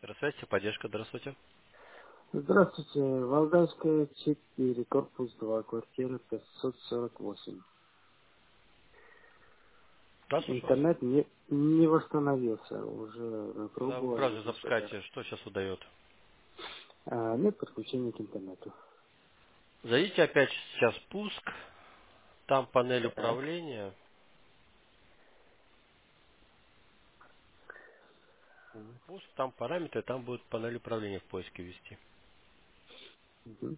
Центр связи, поддержка, здравствуйте. Здравствуйте. Волгальская, 4, корпус 2, квартира 548. Да, слушаю вас. Интернет не восстановился. Уже Да, вы пробовали браузер несколько раз. запускаете, что сейчас выдает? Нет подключения к интернету. Зайдите опять сейчас в пуск, там панель Так. управления, пуск, там параметры, там будет панель управления в поиске вести. Угу.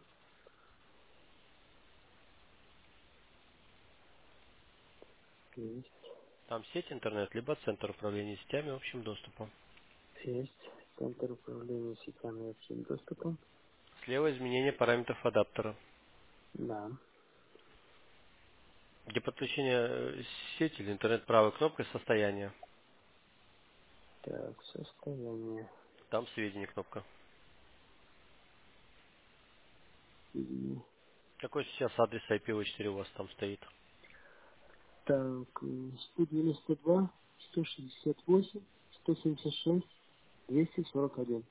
Есть. Там сеть интернет, либо центр управления сетями общим доступом. Есть. Центр управления сетями и общим доступом. Слева изменение параметров адаптера. Да. Где подключение сети или интернет правой кнопкой состояние. Так, состояние. Там сведения кнопка. И Какой сейчас адрес IPv4 у вас там стоит? так, 192, 168, 176, 241.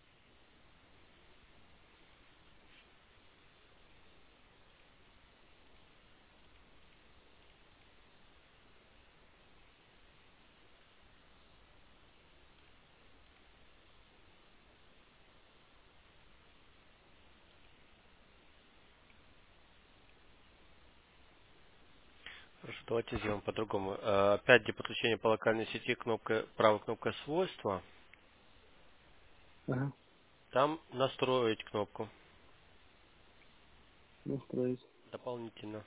Хорошо, давайте сделаем по-другому. Опять для подключения по локальной сети кнопка, правая кнопка свойства. Ага. Там настроить кнопку Настроить. дополнительно.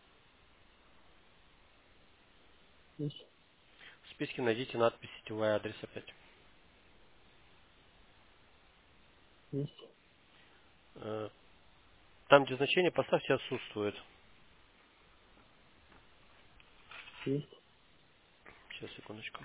Есть. В списке найдите надпись сетевой адрес опять. Есть. Э, Там, где значение поставьте отсутствует. Есть. Сейчас, секундочку.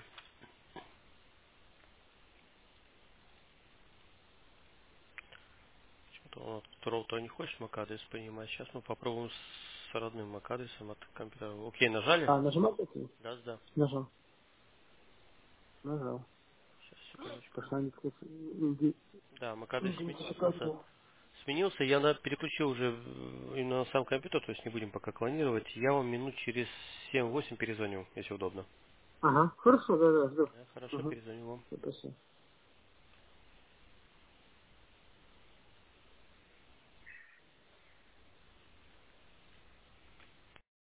Почему-то он от второго не хочет MAC-адрес принимать. Сейчас мы попробуем с родным MAC-адресом от компьютера. Окей, нажали? Нажимать это? Да, да. Нажал. Нажал. Сейчас, секундочку. Пошла Да, MAC-адрес сменился. идентификация. Сменился, я переключил уже именно на сам компьютер, то есть не будем пока клонировать. Я вам минут через 7-8 перезвоню, если удобно. Ага, хорошо, да, жду. Да, хорошо, Угу. перезвоню вам. Спасибо.